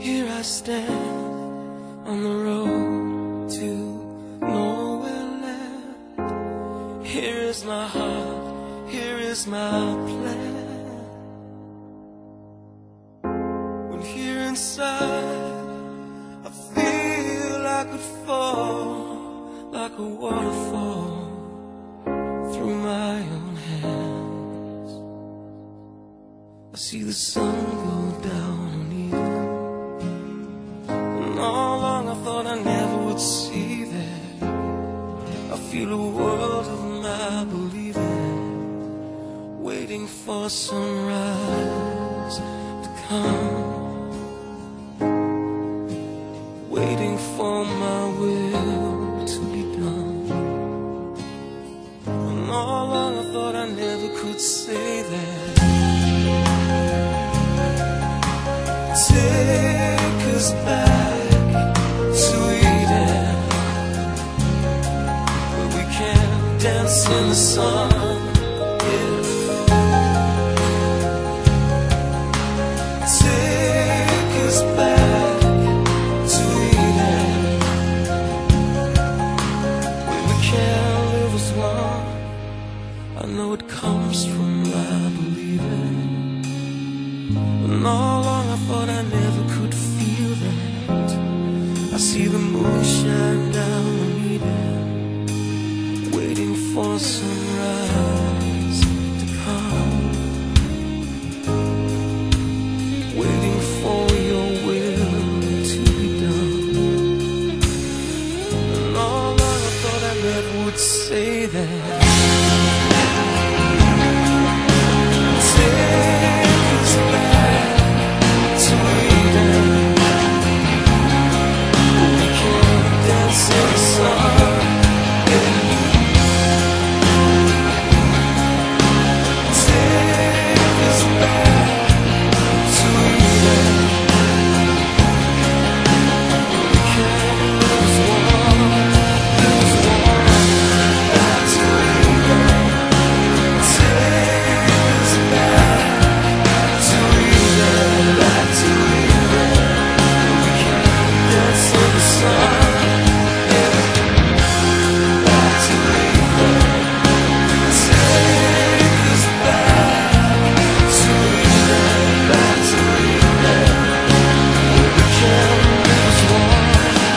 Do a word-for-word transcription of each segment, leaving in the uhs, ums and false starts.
Here I stand on the road to nowhere land. Here is my heart, here is my plan. When here inside I feel I could fall like a waterfall through my own hands. I see the sun go down on Eden, and all along I thought I never would see that. I feel a world of my believing, waiting for sunrise to come, waiting for my will to be done. And all along I thought I never could say that. Take us back to Eden, where we can dance in the sun. Yeah. Take us back to Eden, where we can live as one. I know it comes from my believing. And all along I thought I never could feel that. I see the moon shine down on Eden, waiting for sunrise to come, waiting for your will to be done. And all along I thought I never would say that. Take us back to Eden, where we can dance in the sun. Yeah. Take us back to Eden, where we can live as one, live as one. Back to Eden. Take us back to Eden, back to Eden, where we can dance in the sun. Yeah. Back to Eden. Take us back to Eden, back to Eden, where we can live as one.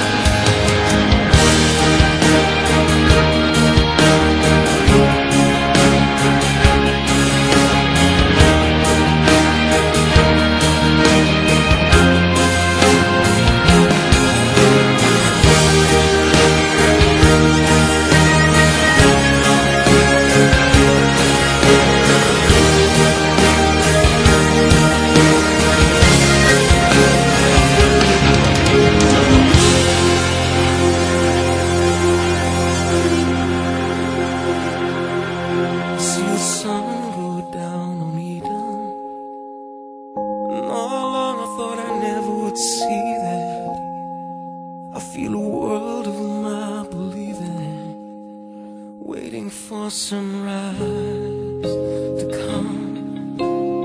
See the sun go down on Eden, and all along I thought I never would see that. I feel a world of my believing, waiting for sunrise to come,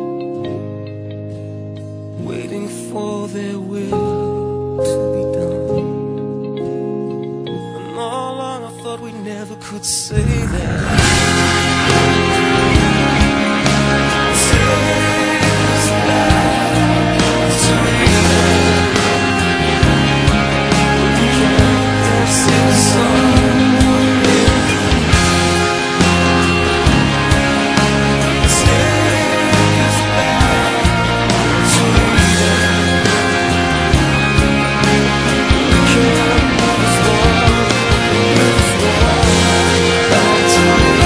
waiting for their will to be done. And all along I thought we never could say that. Back to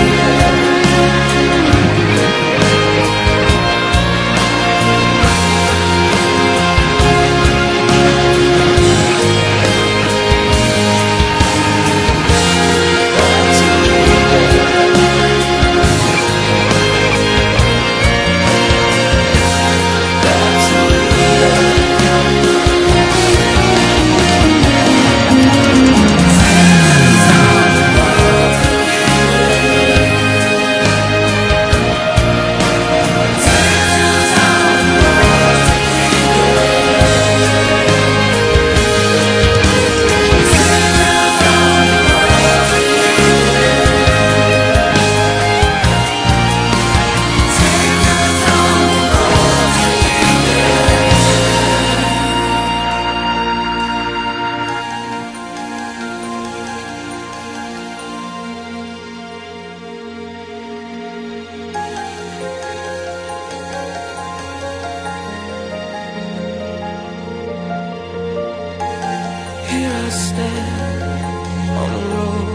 step on the road.